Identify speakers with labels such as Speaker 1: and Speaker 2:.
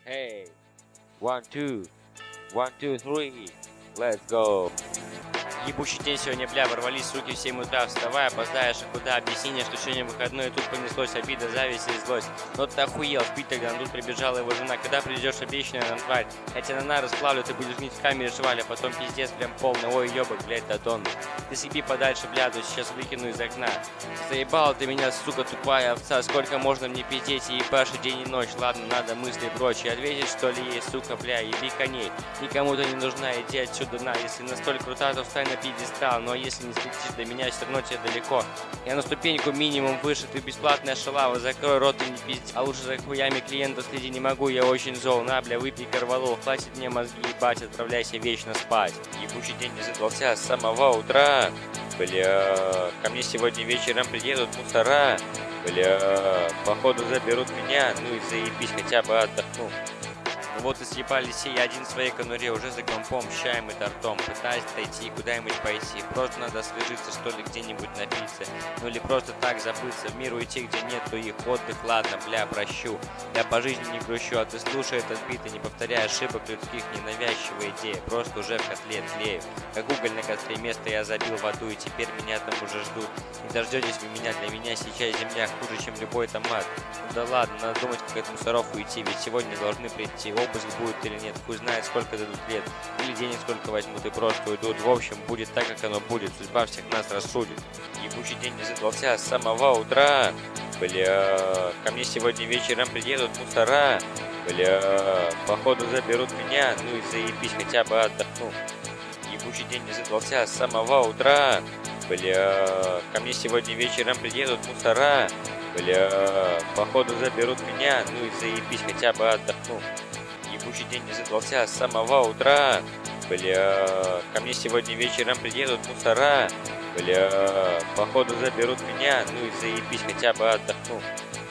Speaker 1: Hey, 1, 2, 1, 2, 3, let's go. Ебучий день сегодня, бля, ворвались суки в 7 утра, вставай, опоздаешь, а куда? Объяснение, что сегодня выходной, тут понеслось обида, зависть и злость. Но ты охуел, спить тогда, но тут прибежала его жена, когда придешь, обещанная нам тварь. Хотя на нары сплавлю, ты будешь гнить в камере шваль, а потом пиздец прям полный, ой, ёбок, блядь, додон. Ты съеби подальше, бля, то сейчас выкину из окна. Заебал ты меня, сука, тупая овца, сколько можно мне пиздеть и ебашить день и ночь, ладно, надо мысли прочие, ответить, что ли, ей, сука, бля, еби коней. Никому-то не нужна, иди отсюда на, если настолько крута, то встань на пьедестал, но если не слетишь до меня, все равно тебе далеко. Я на ступеньку минимум выше, ты бесплатная шалава, закрой рот и не пизди. А лучше за хуями клиента следи не могу, я очень зол, на, бля, выпей корвалол, хватит мне мозги ебать, отправляйся вечно спать. Ебучий день не задался с самого утра, бля, ко мне сегодня вечером приедут мусора, бля, походу заберут меня, ну и заебись, хотя бы отдохну. Ну вот и съебались все, я один в своей конуре, уже за компом, с чаем и тортом. Пытаюсь дойти, куда-нибудь пойти. Просто надо освежиться, что ли, где-нибудь напиться. Ну или просто так забыться, в мир уйти, где нету их. Отдых, ладно, бля, прощу. Я по жизни не грущу, а ты слушай этот бит и не повторяй ошибок людских, ненавязчивая идея. Просто уже в котле тлею. Как уголь на костре, место я забил в аду, и теперь меня там уже ждут. Не дождетесь вы меня, для меня сейчас земля хуже, чем любой томат. Ну да ладно, надо думать, как от мусоров уйти, ведь сегодня должны прийти. Обыск будет или нет, хуй знает, сколько дадут лет, или денег сколько возьмут и просто уйдут. В общем, будет так, как оно будет, судьба всех нас рассудит. Ебучий день не задался с самого утра, бля, ко мне сегодня вечером приедут мусора, бля, походу заберут меня, ну и заебись, хотя бы отдохну. Ебучий день не задался с самого утра, бля, ко мне сегодня вечером приедут мусора, бля, походу заберут меня, ну и заебись, хотя бы отдохну. Ебучий день не задался с самого утра, бля, ко мне сегодня вечером приедут мусора, бля, походу заберут меня, ну и заебись, хотя бы отдохну.